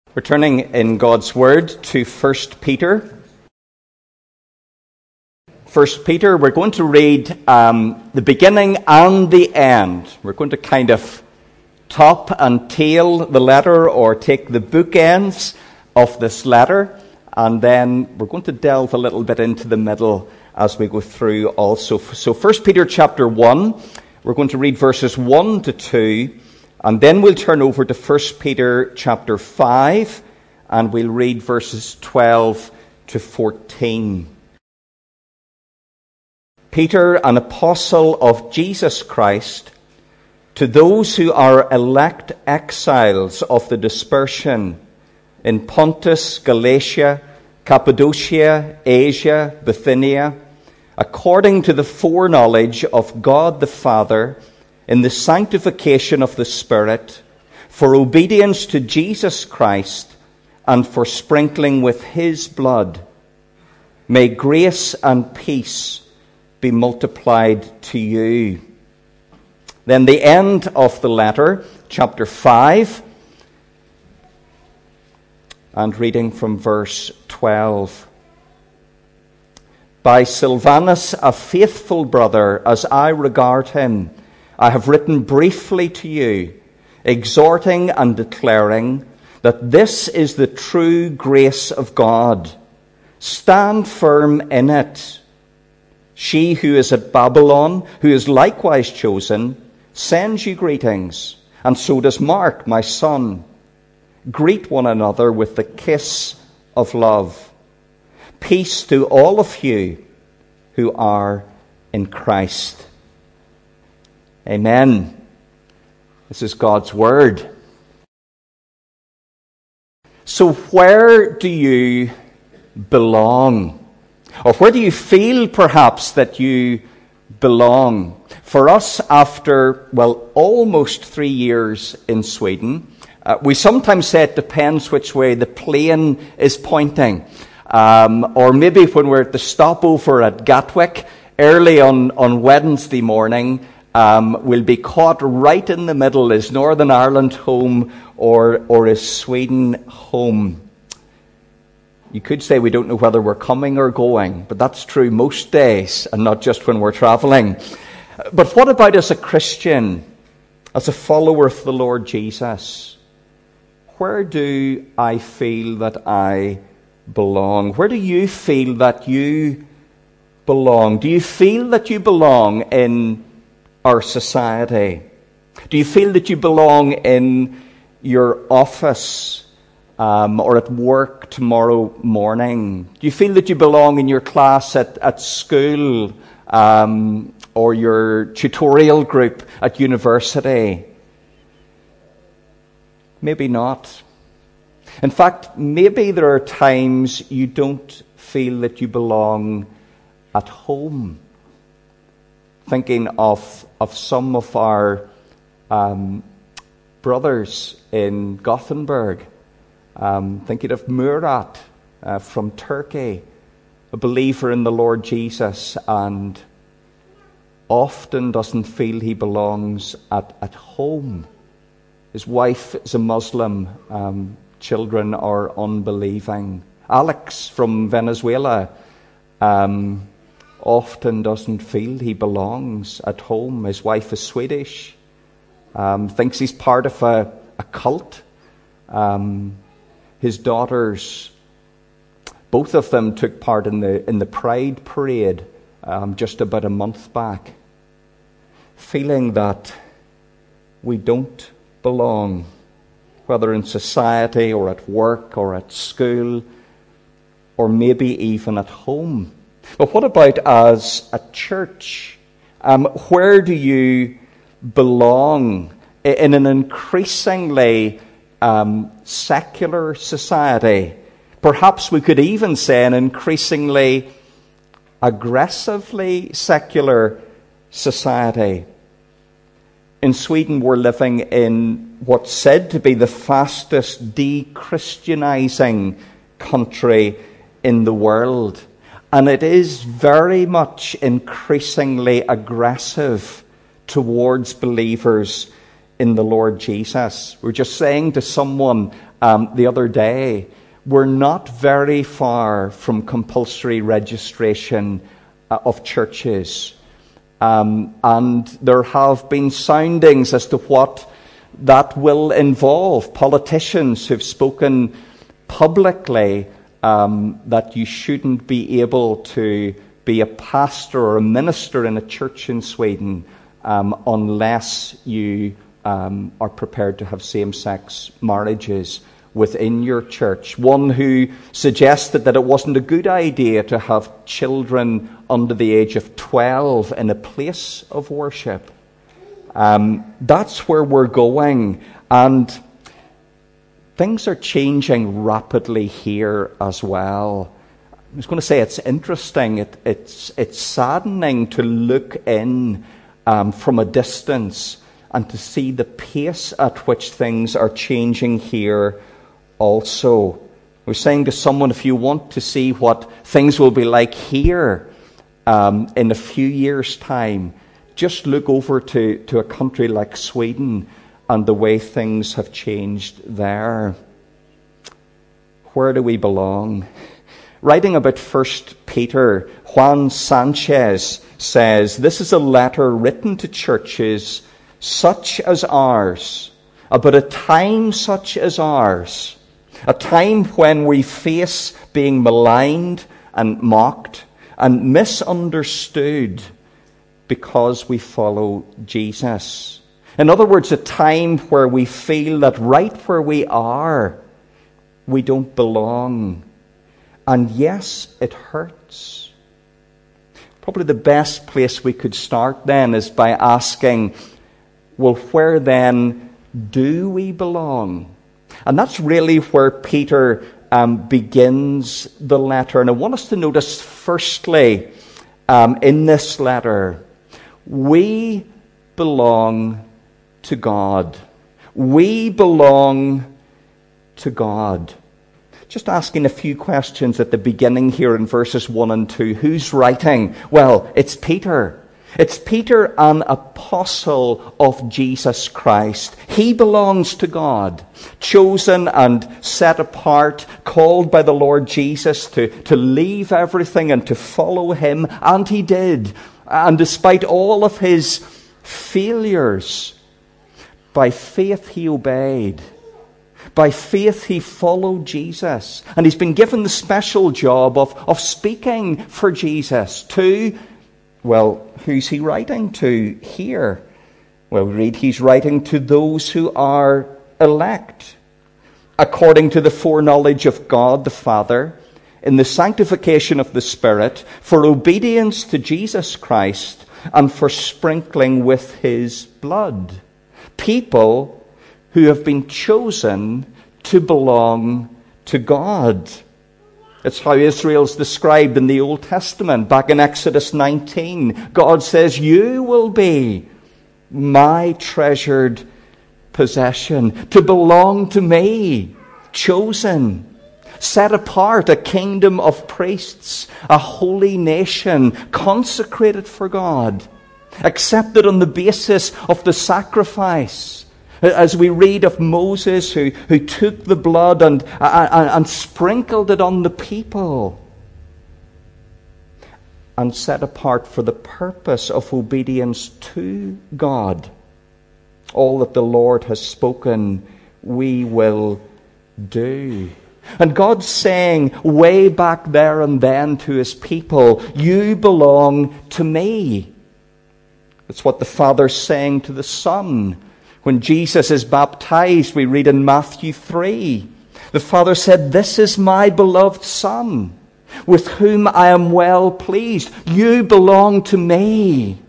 We're turning in God's Word to 1 Peter. 1 Peter, we're going to read the beginning and the end. We're going to kind of top and tail the letter, or take the bookends of this letter, and then we're going to delve a little bit into the middle as we go through also. So 1 Peter chapter 1, we're going to read verses 1 to 2, and then we'll turn over to 1 Peter chapter 5, and we'll read verses 12 to 14. Peter, an apostle of Jesus Christ, to those who are elect exiles of the dispersion in Pontus, Galatia, Cappadocia, Asia, Bithynia, according to the foreknowledge of God the Father, in the sanctification of the Spirit, for obedience to Jesus Christ, and for sprinkling with his blood. May grace and peace be multiplied to you. Then the end of the letter, chapter 5, and reading from verse 12. By Silvanus, a faithful brother, as I regard him, I have written briefly to you, exhorting and declaring that this is the true grace of God. Stand firm in it. She who is at Babylon, who is likewise chosen, sends you greetings, and so does Mark, my son. Greet one another with the kiss of love. Peace to all of you who are in Christ. Amen. This is God's Word. So where do you belong? Or where do you feel perhaps that you belong? For us, after, almost 3 years in Sweden, we sometimes say it depends which way the plane is pointing. Or maybe when we're at the stopover at Gatwick, early on Wednesday morning, we'll be caught right in the middle. Is Northern Ireland home or is Sweden home? You could say we don't know whether we're coming or going, but that's true most days and not just when we're traveling. But what about as a Christian, as a follower of the Lord Jesus? Where do I feel that I belong? Where do you feel that you belong? Do you feel that you belong in our society? Do you feel that you belong in your office or at work tomorrow morning? Do you feel that you belong in your class at school or your tutorial group at university? Maybe not. In fact, maybe there are times you don't feel that you belong at home. Thinking of some of our brothers in Gothenburg. Thinking of Murat from Turkey, a believer in the Lord Jesus, and often doesn't feel he belongs at home. His wife is a Muslim, children are unbelieving. Alex from Venezuela often doesn't feel he belongs at home. His wife is Swedish, thinks he's part of a cult. His daughters, both of them took part in the Pride parade just about a month back, feeling that we don't belong, whether in society or at work or at school or maybe even at home. But what about as a church? Where do you belong in an increasingly secular society? Perhaps we could even say an increasingly aggressively secular society. In Sweden, we're living in what's said to be the fastest de-Christianizing country in the world. And it is very much increasingly aggressive towards believers in the Lord Jesus. We were just saying to someone the other day, we're not very far from compulsory registration of churches. And there have been soundings as to what that will involve. Politicians who've spoken publicly that you shouldn't be able to be a pastor or a minister in a church in Sweden unless you are prepared to have same-sex marriages within your church. One who suggested that it wasn't a good idea to have children under the age of 12 in a place of worship. That's where we're going, and things are changing rapidly here as well. I was going to say it's interesting, it's saddening to look in from a distance and to see the pace at which things are changing here also. I was saying to someone, if you want to see what things will be like here in a few years' time, just look over to a country like Sweden and the way things have changed there. Where do we belong? Writing about 1 Peter, Juan Sanchez says, "This is a letter written to churches such as ours, about a time such as ours, a time when we face being maligned and mocked and misunderstood because we follow Jesus." In other words, a time where we feel that right where we are, we don't belong. And yes, it hurts. Probably the best place we could start then is by asking, well, where then do we belong? And that's really where Peter begins the letter. And I want us to notice firstly, in this letter, we belong to God. We belong to God. Just asking a few questions at the beginning here in verses 1 and 2. Who's writing? Well, it's Peter. It's Peter, an apostle of Jesus Christ. He belongs to God, chosen and set apart, called by the Lord Jesus to leave everything and to follow him, and he did. And despite all of his failures, by faith he obeyed. By faith he followed Jesus. And he's been given the special job of speaking for Jesus to, well, who's he writing to here? Well, we read he's writing to those who are elect, according to the foreknowledge of God the Father, in the sanctification of the Spirit, for obedience to Jesus Christ, and for sprinkling with his blood. People who have been chosen to belong to God. It's how Israel's described in the Old Testament. Back in Exodus 19, God says, "You will be my treasured possession," to belong to me, chosen, set apart, a kingdom of priests, a holy nation, consecrated for God, accepted on the basis of the sacrifice. As we read of Moses who took the blood and sprinkled it on the people, and set apart for the purpose of obedience to God. All that the Lord has spoken, we will do. And God's saying way back there and then to his people, you belong to me. That's what the Father's saying to the Son. When Jesus is baptized, we read in Matthew 3, the Father said, "This is my beloved Son, with whom I am well pleased." You belong to me.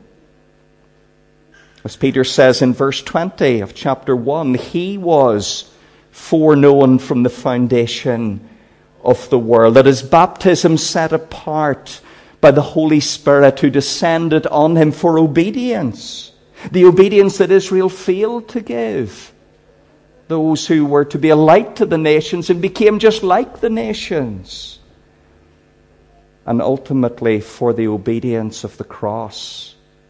As Peter says in verse 20 of chapter 1, he was foreknown from the foundation of the world, that his baptism set apart by the Holy Spirit who descended on him for obedience. The obedience that Israel failed to give. Those who were to be a light to the nations and became just like the nations. And ultimately for the obedience of the cross.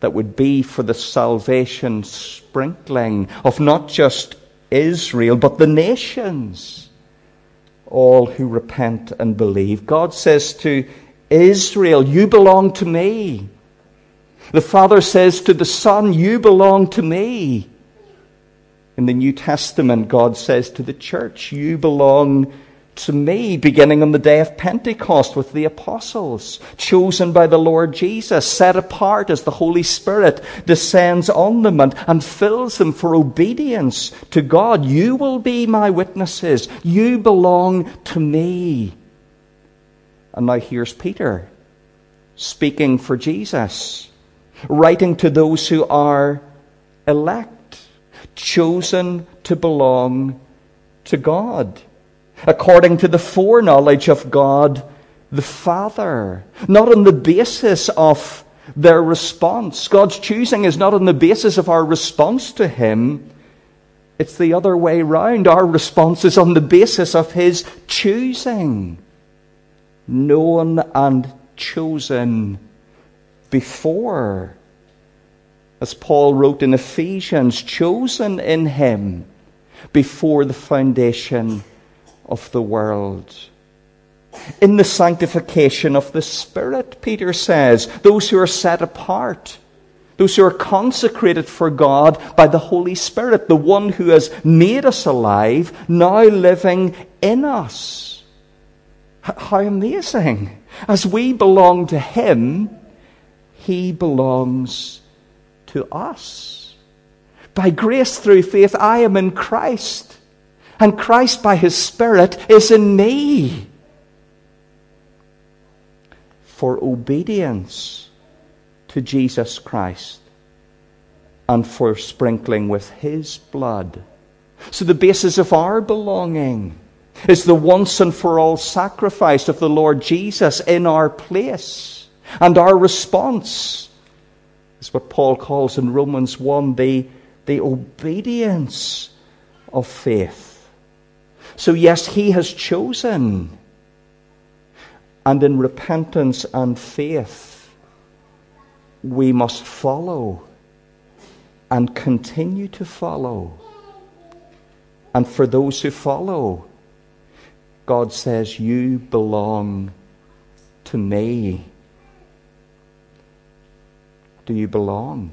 that would be for the salvation sprinkling of not just Israel, but the nations, all who repent and believe. God says to Israel, you belong to me. The Father says to the Son, you belong to me. In the New Testament, God says to the church, you belong to me, beginning on the day of Pentecost with the apostles, chosen by the Lord Jesus, set apart as the Holy Spirit descends on them and fills them for obedience to God. You will be my witnesses. You belong to me. And now here's Peter speaking for Jesus, writing to those who are elect, chosen to belong to God, according to the foreknowledge of God the Father, not on the basis of their response. God's choosing is not on the basis of our response to Him. It's the other way round. Our response is on the basis of His choosing, known and chosen before. As Paul wrote in Ephesians, chosen in Him before the foundation of the world. In the sanctification of the Spirit, Peter says, those who are set apart, those who are consecrated for God by the Holy Spirit, the one who has made us alive, now living in us. How amazing! As we belong to Him, He belongs to us. By grace through faith, I am in Christ, and Christ by His Spirit is in me. For obedience to Jesus Christ and for sprinkling with His blood. So the basis of our belonging is the once and for all sacrifice of the Lord Jesus in our place. And our response is what Paul calls in Romans 1, the obedience of faith. So yes, He has chosen. And in repentance and faith, we must follow and continue to follow. And for those who follow, God says, you belong to me. Do you belong?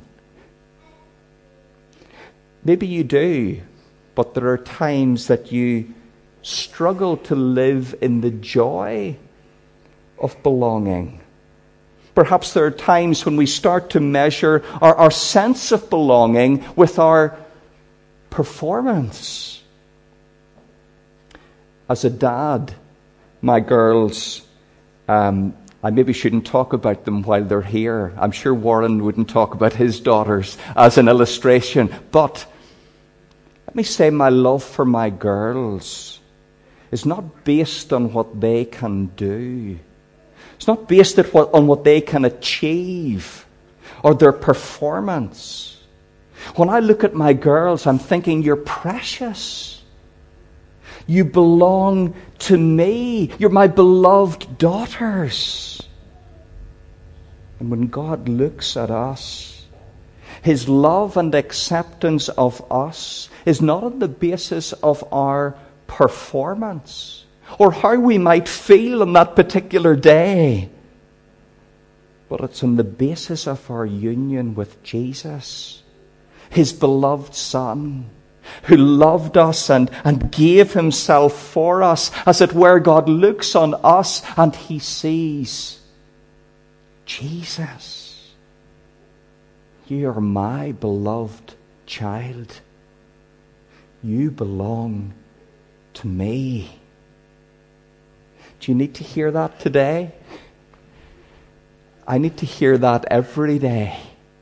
Maybe you do, but there are times that you struggle to live in the joy of belonging. Perhaps there are times when we start to measure our sense of belonging with our performance. As a dad, my girls, I maybe shouldn't talk about them while they're here. I'm sure Warren wouldn't talk about his daughters as an illustration. But let me say, my love for my girls is not based on what they can do. It's not based on what they can achieve or their performance. When I look at my girls, I'm thinking, you're precious. You belong to me. You're my beloved daughters. And when God looks at us, His love and acceptance of us is not on the basis of our performance or how we might feel on that particular day, but it's on the basis of our union with Jesus, His beloved Son, who loved us and gave Himself for us. As it were, God looks on us and He sees Jesus. You are my beloved child. You belong to me. Do you need to hear that today? I need to hear that every day.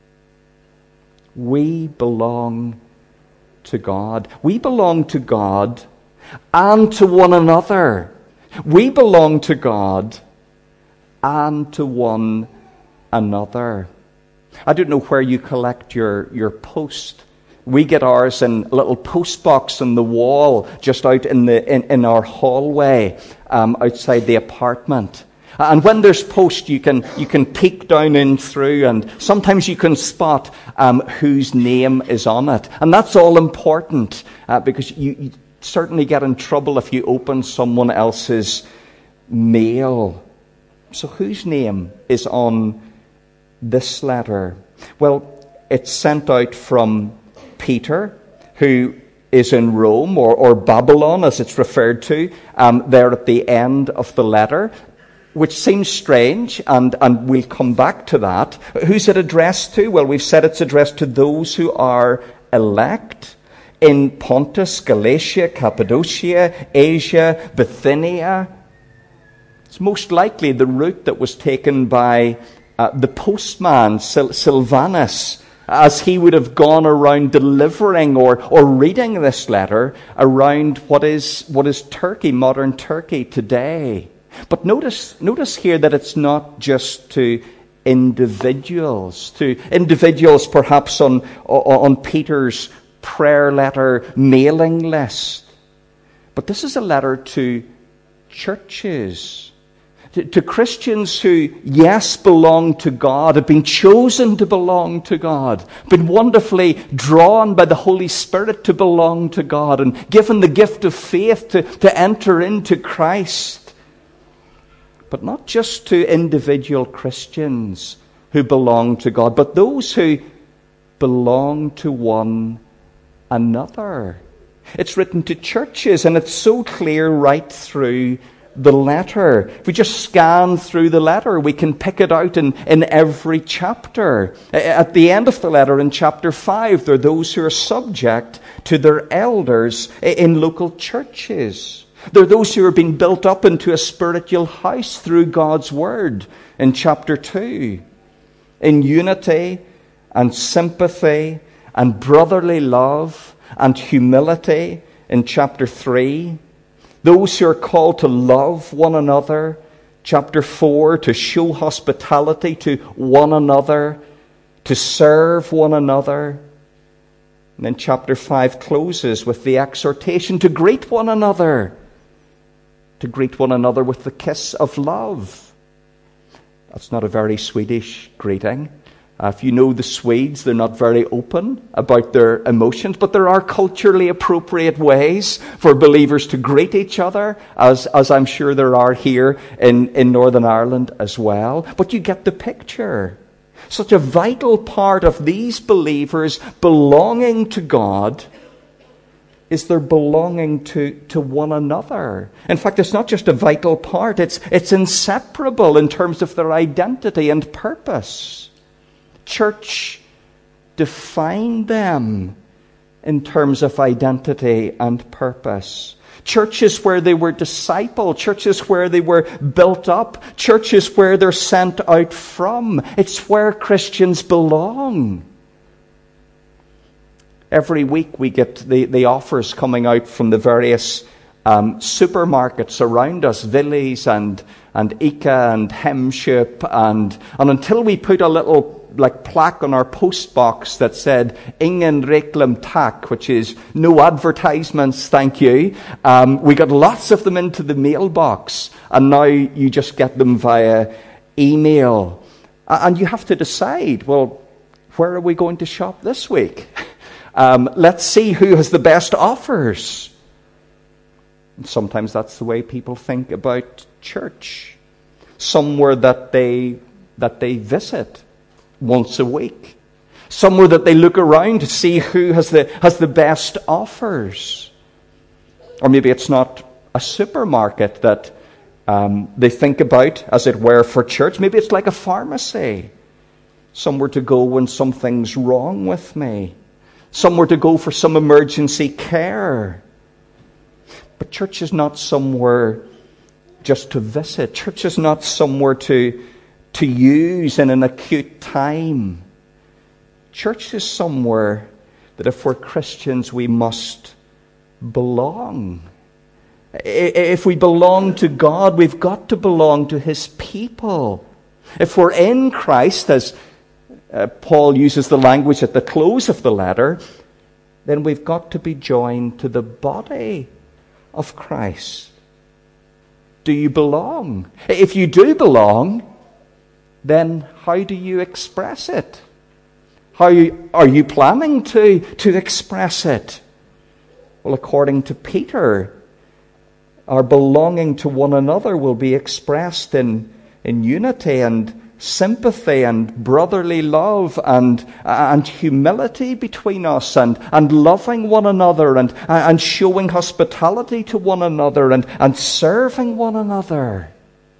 We belong to God. We belong to God and to one another. We belong to God and to one another. I don't know where you collect your post. We get ours in a little post box on the wall just out in our hallway outside the apartment. And when there's post, you can peek down in through, and sometimes you can spot whose name is on it. And that's all important, because you certainly get in trouble if you open someone else's mail. So whose name is on this letter? Well, it's sent out from Peter, who is in Rome, or Babylon, as it's referred to, there at the end of the letter, which seems strange, and we'll come back to that. Who's it addressed to? Well, we've said it's addressed to those who are elect in Pontus, Galatia, Cappadocia, Asia, Bithynia. It's most likely the route that was taken by the postman, Silvanus, as he would have gone around delivering or reading this letter around what is Turkey, modern Turkey today. But notice here that it's not just to individuals perhaps on Peter's prayer letter mailing list. But this is a letter to churches, to Christians who, yes, belong to God, have been chosen to belong to God, been wonderfully drawn by the Holy Spirit to belong to God, and given the gift of faith to enter into Christ. But not just to individual Christians who belong to God, but those who belong to one another. It's written to churches, and it's so clear right through the letter. If we just scan through the letter, we can pick it out in every chapter. At the end of the letter, in chapter 5, there are those who are subject to their elders in local churches. There are those who are being built up into a spiritual house through God's word in chapter 2. In unity and sympathy and brotherly love and humility in chapter 3. Those who are called to love one another, chapter 4, to show hospitality to one another, to serve one another. And then chapter 5 closes with the exhortation to greet one another with the kiss of love. That's not a very Swedish greeting. If you know the Swedes, they're not very open about their emotions, but there are culturally appropriate ways for believers to greet each other, as I'm sure there are here in Northern Ireland as well. But you get the picture. Such a vital part of these believers belonging to God is their belonging to one another. In fact, it's not just a vital part, it's inseparable in terms of their identity and purpose. Church defined them in terms of identity and purpose. Churches where they were discipled, churches where they were built up, churches where they're sent out from. It's where Christians belong. Every week we get the offers coming out from the various supermarkets around us, Willys and ICA and Hemship, and until we put a little plaque on our post box that said "Ingen reklam tack," which is no advertisements, thank you. We got lots of them into the mailbox, and now you just get them via email. And you have to decide, well, where are we going to shop this week? Let's see who has the best offers. And sometimes that's the way people think about church. Somewhere that they visit once a week. Somewhere that they look around to see who has the best offers. Or maybe it's not a supermarket that they think about, as it were, for church. Maybe it's like a pharmacy. Somewhere to go when something's wrong with me. Somewhere to go for some emergency care. But church is not somewhere just to visit. Church is not somewhere to use in an acute time. Church is somewhere that if we're Christians, we must belong. If we belong to God, we've got to belong to His people. If we're in Christ, as Paul uses the language at the close of the letter, then we've got to be joined to the body of Christ. do you belong? If you do belong, then how do you express it? How are you planning to express it? Well, according to Peter, our belonging to one another will be expressed in unity and sympathy and brotherly love and humility between us and loving one another and showing hospitality to one another and serving one another.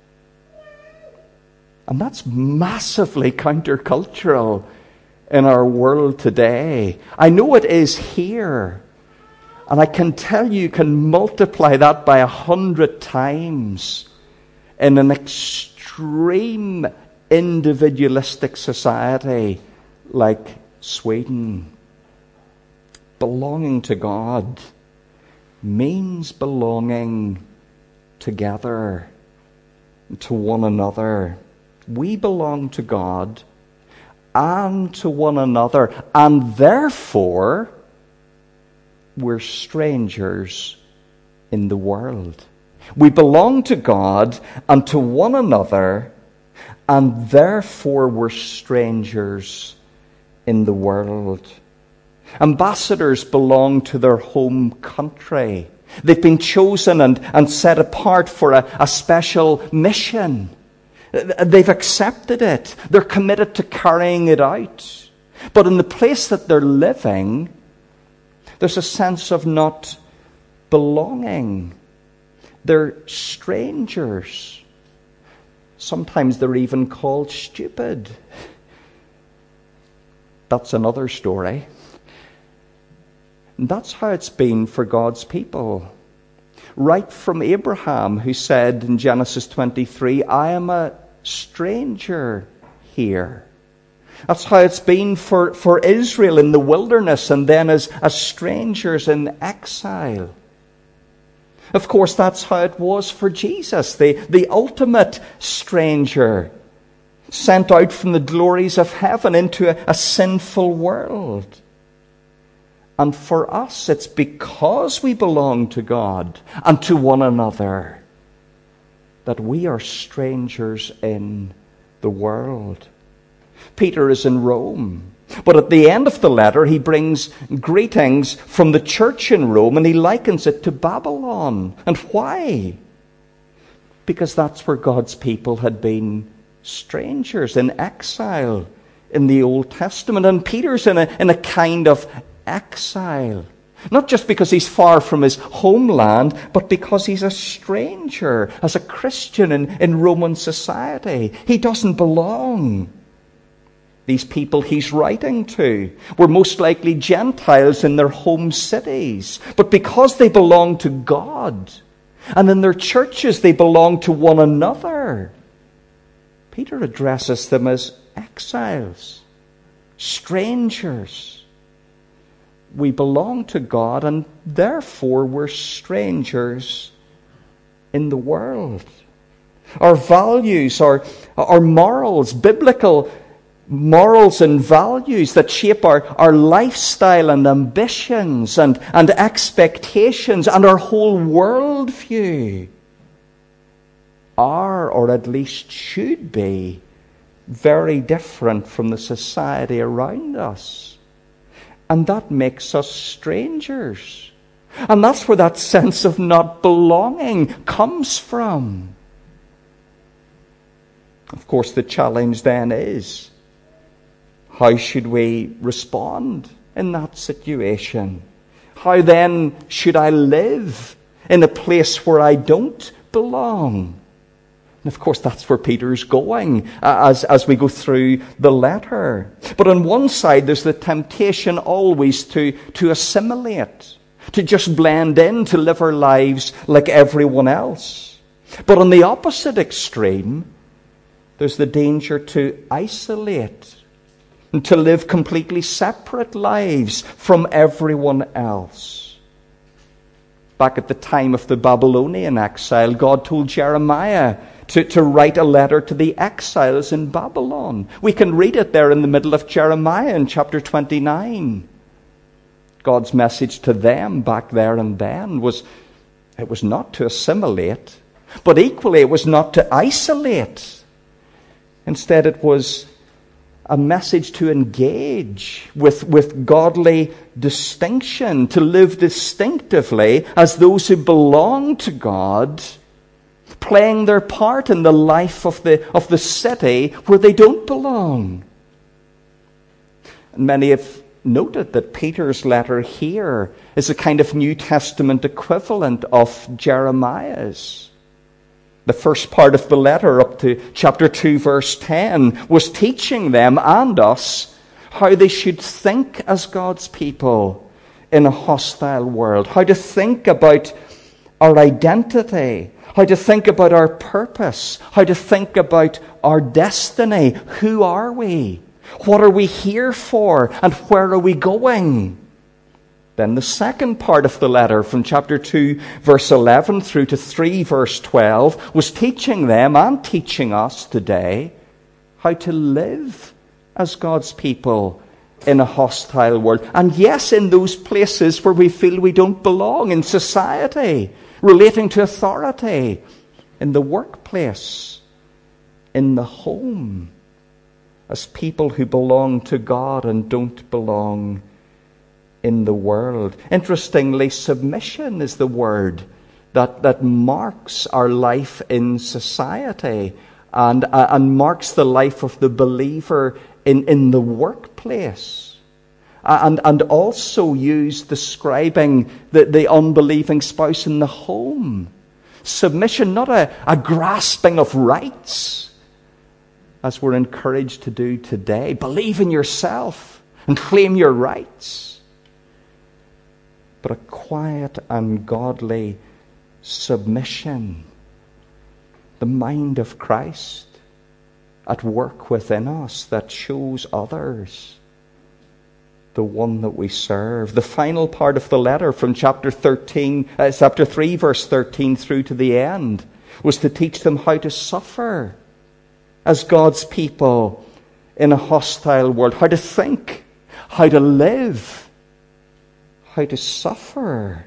And that's massively countercultural in our world today. I know it is here. And I can tell you can multiply that by 100 times in an extreme individualistic society like Sweden. Belonging to God means belonging together to one another. We belong to God and to one another, and therefore we're strangers in the world. We belong to God and to one another, and therefore we're strangers in the world. Ambassadors belong to their home country. They've been chosen and set apart for a special mission. They've accepted it. They're committed to carrying it out. But in the place that they're living, there's a sense of not belonging. They're strangers. Sometimes they're even called stupid. That's another story. And that's how it's been for God's people. Right from Abraham, who said in Genesis 23, I am a stranger here. That's how it's been for Israel in the wilderness and then as strangers in exile. Of course, that's how it was for Jesus, the ultimate stranger, sent out from the glories of heaven into a sinful world. And for us, it's because we belong to God and to one another that we are strangers in the world. Peter is in Rome. But at the end of the letter, he brings greetings from the church in Rome and he likens it to Babylon. And why? Because that's where God's people had been strangers in exile in the Old Testament. And Peter's in a kind of exile. Not just because he's far from his homeland, but because he's a stranger as a Christian in Roman society. He doesn't belong. These people he's writing to were most likely Gentiles in their home cities. But because they belong to God, and in their churches they belong to one another, Peter addresses them as exiles, strangers. We belong to God, and therefore we're strangers in the world. Our values, our morals, biblical morals and values that shape our lifestyle and ambitions and expectations and our whole worldview are, or at least should be, very different from the society around us. And that makes us strangers. And that's where that sense of not belonging comes from. Of course, the challenge then is, how should we respond in that situation? How then should I live in a place where I don't belong? And of course, that's where Peter's going as we go through the letter. But on one side, there's the temptation always to assimilate, to just blend in, to live our lives like everyone else. But on the opposite extreme, there's the danger to isolate and to live completely separate lives from everyone else. Back at the time of the Babylonian exile, God told Jeremiah to write a letter to the exiles in Babylon. We can read it there in the middle of Jeremiah in chapter 29. God's message to them back there and then was, it was not to assimilate, But equally, it was not to isolate. Instead, it was a message to engage with godly distinction, to live distinctively as those who belong to God, playing their part in the life of the city where they don't belong. And many have noted that Peter's letter here is a kind of New Testament equivalent of Jeremiah's. The first part of the letter, up to chapter 2, verse 10, was teaching them and us how they should think as God's people in a hostile world, how to think about our identity, how to think about our purpose, how to think about our destiny. Who are we? What are we here for? And where are we going? Then the second part of the letter, from chapter 2, verse 11 through to 3, verse 12, was teaching them and teaching us today how to live as God's people in a hostile world. And yes, in those places where we feel we don't belong, in society, relating to authority, in the workplace, in the home, as people who belong to God and don't belong in the world. Interestingly, submission is the word that marks our life in society and marks the life of the believer in the workplace. And also used describing the unbelieving spouse in the home. Submission, not a grasping of rights, as we're encouraged to do today. Believe in yourself and claim your rights. But a quiet and godly submission. The mind of Christ at work within us that shows others the one that we serve. The final part of the letter, from chapter 3, verse 13 through to the end, was to teach them how to suffer as God's people in a hostile world, how to think, how to live, how to suffer,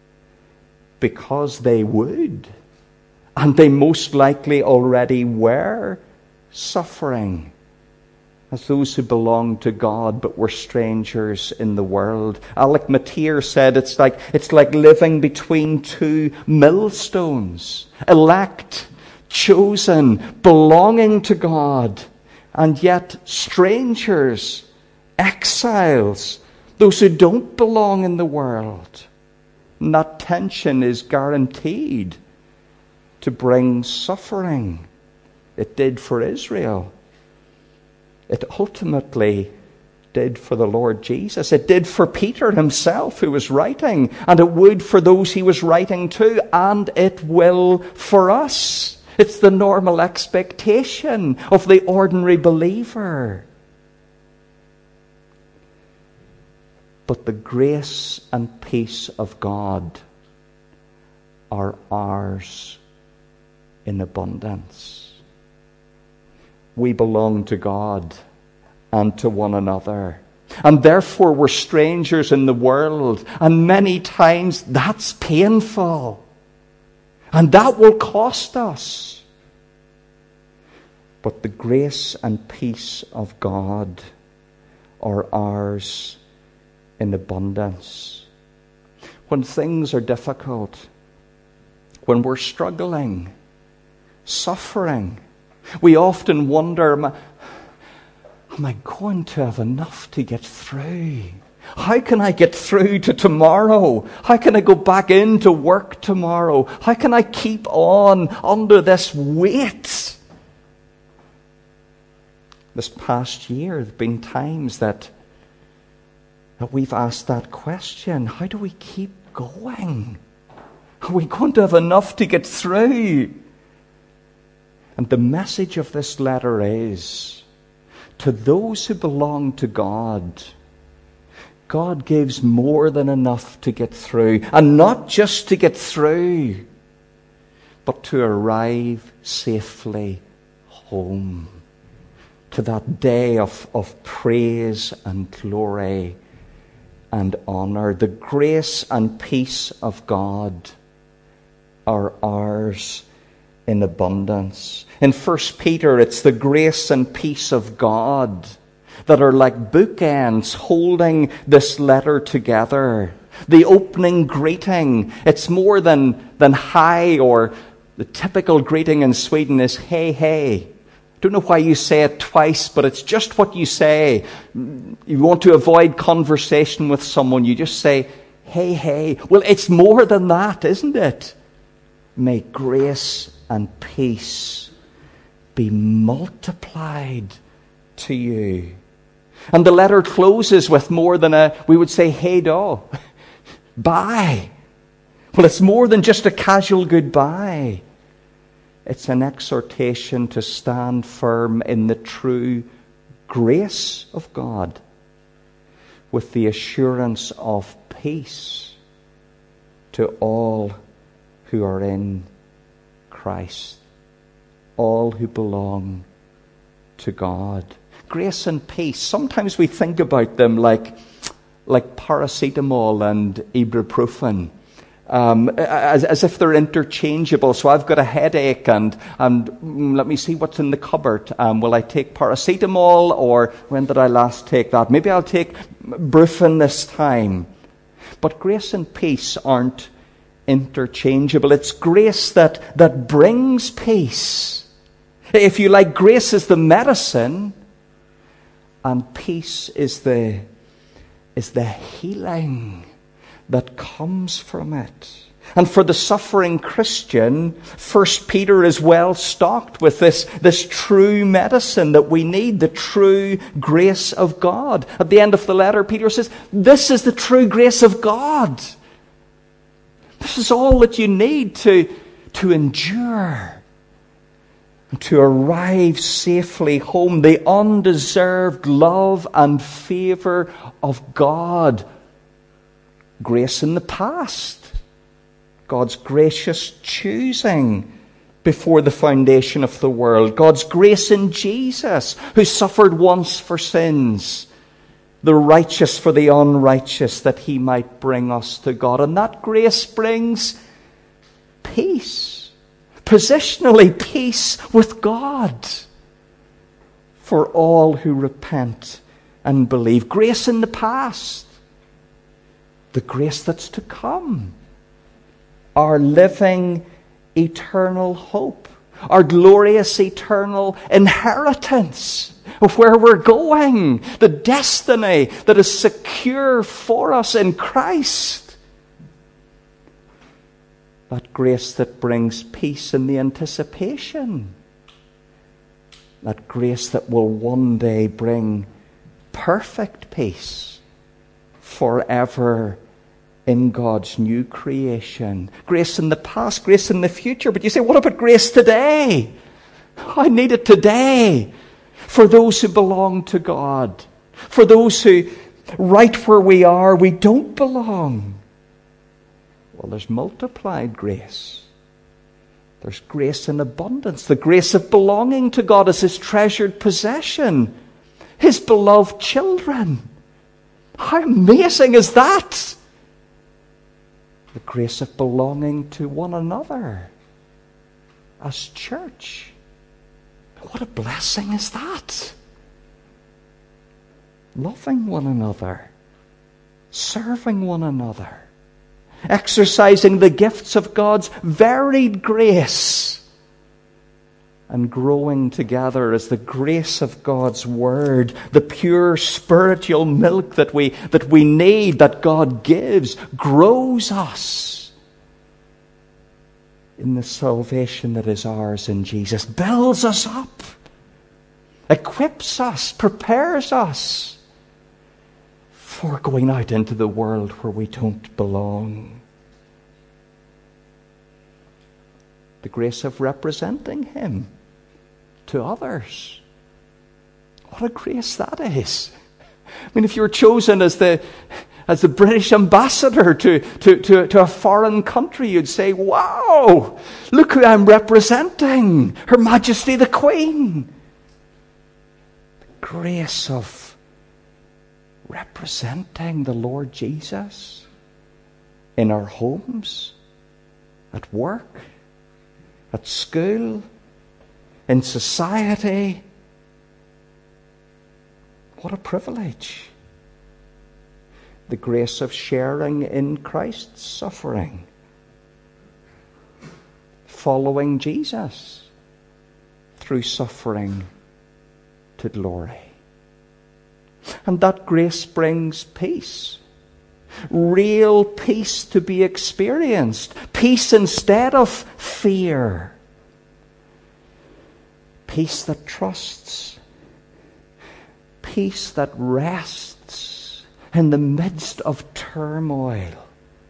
because they would, and they most likely already were, suffering as those who belonged to God but were strangers in the world. Alec Matier said it's like living between two millstones, elect, chosen, belonging to God, and yet strangers, exiles, those who don't belong in the world. And that tension is guaranteed to bring suffering. It did for Israel. It ultimately did for the Lord Jesus. It did for Peter himself, who was writing, and it would for those he was writing to, and it will for us. It's the normal expectation of the ordinary believer. But the grace and peace of God are ours in abundance. We belong to God and to one another. And therefore we're strangers in the world. And many times that's painful. And that will cost us. But the grace and peace of God are ours in abundance. When things are difficult, when we're struggling, suffering, we often wonder, am I going to have enough to get through? How can I get through to tomorrow? How can I go back into work tomorrow? How can I keep on under this weight? This past year, there have been times that we've asked that question. How do we keep going? Are we going to have enough to get through? And the message of this letter is, to those who belong to God, God gives more than enough to get through. And not just to get through, but to arrive safely home. To that day of praise and glory and honor. The grace and peace of God are ours in abundance. In 1 Peter, it's the grace and peace of God that are like bookends holding this letter together. The opening greeting, it's more than hi, or the typical greeting in Sweden is hey, hey. Don't know why you say it twice, but it's just what you say. You want to avoid conversation with someone, you just say, hey, hey. Well, it's more than that, isn't it? May grace and peace be multiplied to you. And the letter closes with more than we would say, hey, do. Bye. Well, it's more than just a casual goodbye. It's an exhortation to stand firm in the true grace of God with the assurance of peace to all who are in Christ, all who belong to God. Grace and peace. Sometimes we think about them like paracetamol and ibuprofen. As if they're interchangeable. So I've got a headache and let me see what's in the cupboard. Will I take paracetamol, or when did I last take that? Maybe I'll take Brufen this time. But grace and peace aren't interchangeable. It's grace that brings peace. If you like, grace is the medicine and peace is the healing that comes from it. And for the suffering Christian, 1 Peter is well stocked with this true medicine that we need, the true grace of God. At the end of the letter, Peter says, this is the true grace of God. This is all that you need to endure, to arrive safely home, the undeserved love and favor of God. Grace in the past, God's gracious choosing before the foundation of the world. God's grace in Jesus, who suffered once for sins, the righteous for the unrighteous, that he might bring us to God. And that grace brings peace, positionally peace with God for all who repent and believe. Grace in the past, the grace that's to come, our living eternal hope, our glorious eternal inheritance of where we're going, the destiny that is secure for us in Christ. That grace that brings peace in the anticipation. That grace that will one day bring perfect peace forever in God's new creation. Grace in the past, grace in the future. But you say, what about grace today? I need it today. For those who belong to God. For those who, right where we are, we don't belong. Well, there's multiplied grace. There's grace in abundance. The grace of belonging to God as His treasured possession. His beloved children. How amazing is that? The grace of belonging to one another as church. What a blessing is that? Loving one another, serving one another, exercising the gifts of God's varied grace, and growing together as the grace of God's Word, the pure spiritual milk that we need, that God gives, grows us in the salvation that is ours in Jesus, builds us up, equips us, prepares us for going out into the world where we don't belong. The grace of representing Him to others. What a grace that is. I mean, if you were chosen as the British ambassador to a foreign country, you'd say, wow, look who I'm representing, Her Majesty the Queen. The grace of representing the Lord Jesus in our homes, at work, at school, in society. What a privilege. The grace of sharing in Christ's suffering. Following Jesus through suffering to glory. And that grace brings peace. Real peace to be experienced. Peace instead of fear. Peace that trusts. Peace that rests in the midst of turmoil.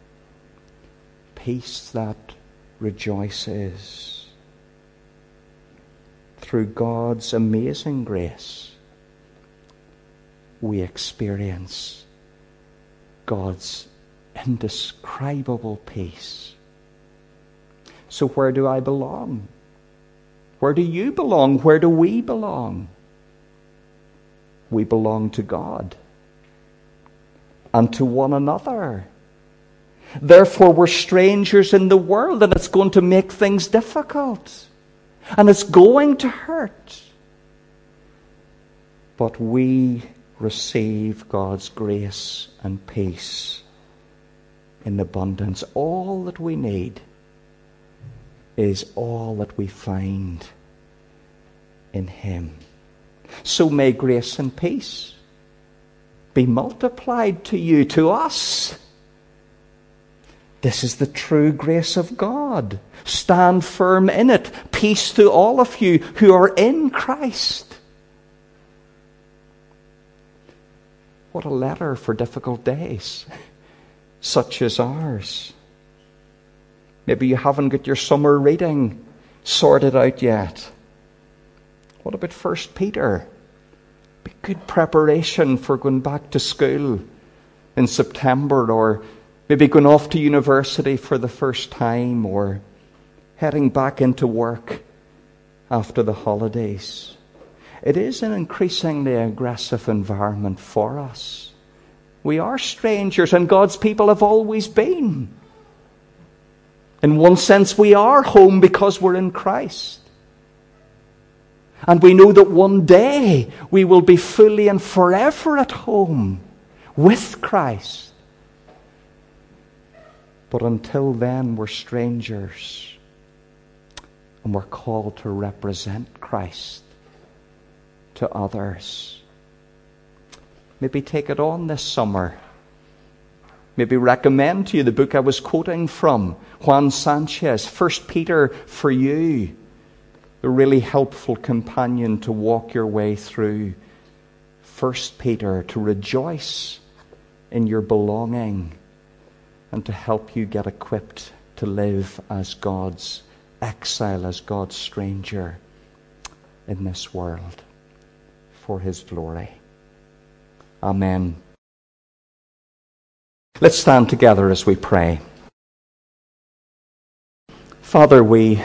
Peace that rejoices. Through God's amazing grace, we experience God's indescribable peace. So where do I belong? Where do you belong? Where do we belong? We belong to God and to one another. Therefore, we're strangers in the world, and it's going to make things difficult. And it's going to hurt. But we receive God's grace and peace in abundance. All that we need is all that we find in Him. So may grace and peace be multiplied to you, to us. This is the true grace of God. Stand firm in it. Peace to all of you who are in Christ. What a letter for difficult days, such as ours. Maybe you haven't got your summer reading sorted out yet. What about 1 Peter? Be good preparation for going back to school in September, or maybe going off to university for the first time, or heading back into work after the holidays. It is an increasingly aggressive environment for us. We are strangers, and God's people have always been. In one sense, we are home because we're in Christ. And we know that one day we will be fully and forever at home with Christ. But until then, we're strangers. And we're called to represent Christ to others. Maybe take it on this summer. Maybe recommend to you the book I was quoting from, Juan Sanchez, 1 Peter for you. A really helpful companion to walk your way through 1 Peter, to rejoice in your belonging and to help you get equipped to live as God's exile, as God's stranger in this world for His glory. Amen. Let's stand together as we pray. Father, we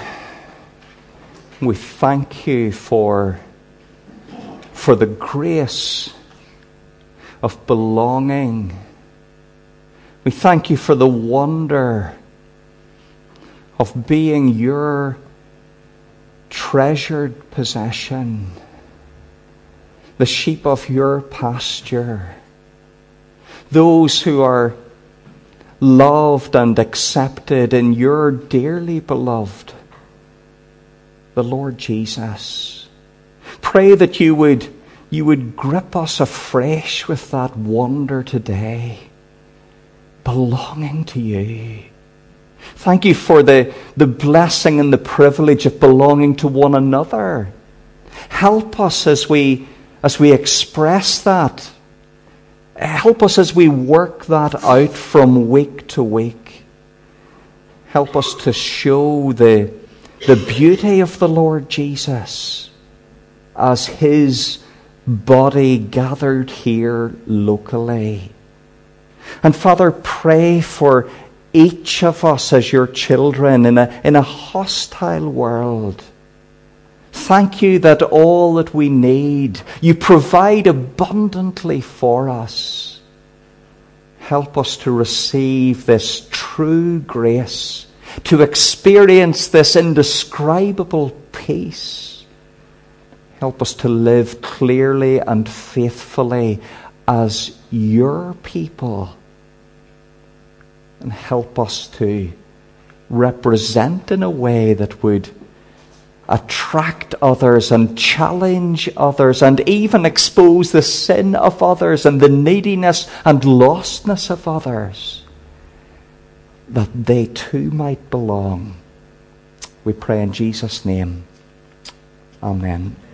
thank you for the grace of belonging. We thank you for the wonder of being your treasured possession, the sheep of your pasture, those who are loved and accepted in your dearly beloved, the Lord Jesus. Pray that you would grip us afresh with that wonder today, belonging to you. Thank you for the blessing and the privilege of belonging to one another. Help us as we express that. Help us as we work that out from week to week. Help us to show the beauty of the Lord Jesus as His body gathered here locally. And Father, pray for each of us as your children in a hostile world. Thank you that all that we need, you provide abundantly for us. Help us to receive this true grace, to experience this indescribable peace. Help us to live clearly and faithfully as your people. And help us to represent in a way that would attract others and challenge others and even expose the sin of others and the neediness and lostness of others, that they too might belong. We pray in Jesus' name. Amen.